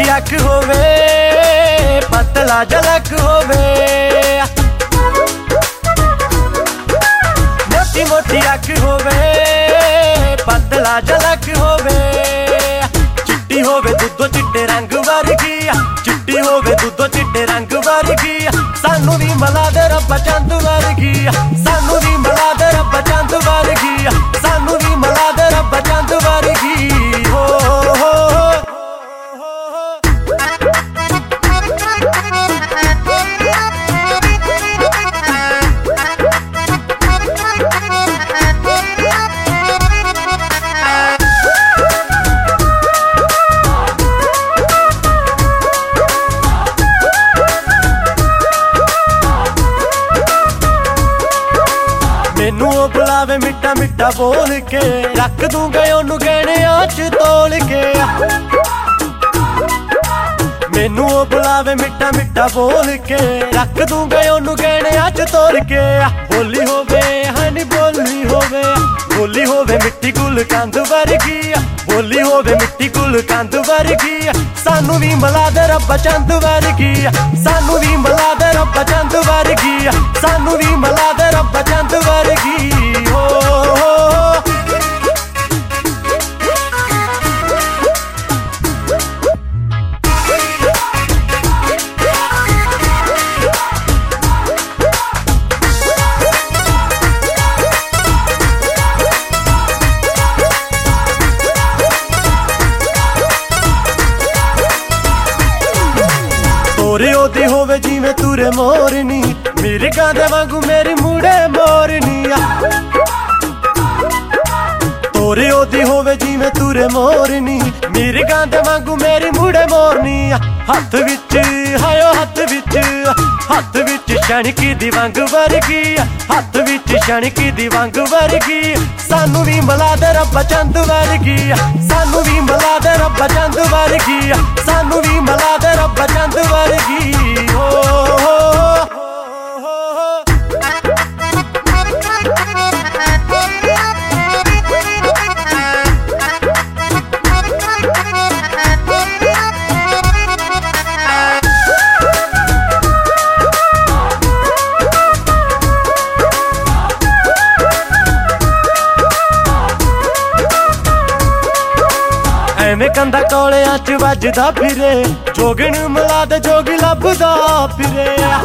अख होवे पतला झलक होवे, मोटी मोटी अख होवे पतला झलक होवे, चिट्टी होवे दुधो चिट्टे रंग वर्गी, चिट्टी होवे दुधो चिट्टे रंग वर्गी, सानू भी मला दे रब्बा चंद वर्गी, सानू भी मला दे रब्बा चंद वर्गी, सानू भी मला दे रब्बा चंद वर्गी। हो मैनू बुलावे मिठा मिठा बोल के, रख दूंगा ओनू गहणियां च तोल के। मैनू बुलावे मिठा मिठा बोल के, रख दूंगा ओनू गहणियां च तोल के। बोली होवे हनी बोली होवे, बोली होवे मिट्टी गुल कंद वर्गी, बोली होवे मिट्टी गुल कंद वर्गी, सानू भी मला दे रब्बा चंद वर्गी, सानू भी मला दे रब्बा चंद वर्गी, सानू भी मला दे रब्बा चंद वर्गी। हो तोरे ओदी होवे जिवें तुरे मोरनी, मेरे गांदे वांगू मेरी मुड़े मोरनी। तोरे ओदी होवे जिवें तुरे मोरनी, मेरे गांदे वांगू मेरी मुड़े मोरनी। हथ विच हायो हथ विच, हथ विच शणकी दी वंग वर्गी, हथ विच शणकी दी वंग वर्गी, सानू भी मला दे रब्बा चंद वर्गी, सानू भी मला दे रब्बा चंद वर्गी, सानू भी मला दे रब्बा चंद वर्गी। हो एवें कंधा कौलियां च वजदा फिरे, जोगन मला दे जोगी लभदा फिरे।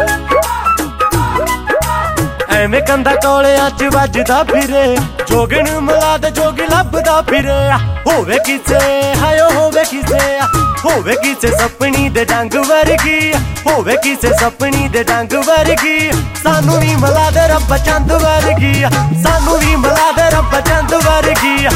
एवें कंधा कौलियां च वजदा फिरे, जोगन मला दे जोगी लभदा फिरे। होवे किसे हायो होवे किसे, होवे किसे सपनी दे डंग वर्गी, होवे किसे सपनी दे डंग वर्गी, सानू भी मला दे रब्बा चंद वर्गी, सानू भी मला दे रब्बा चंद वर्गी,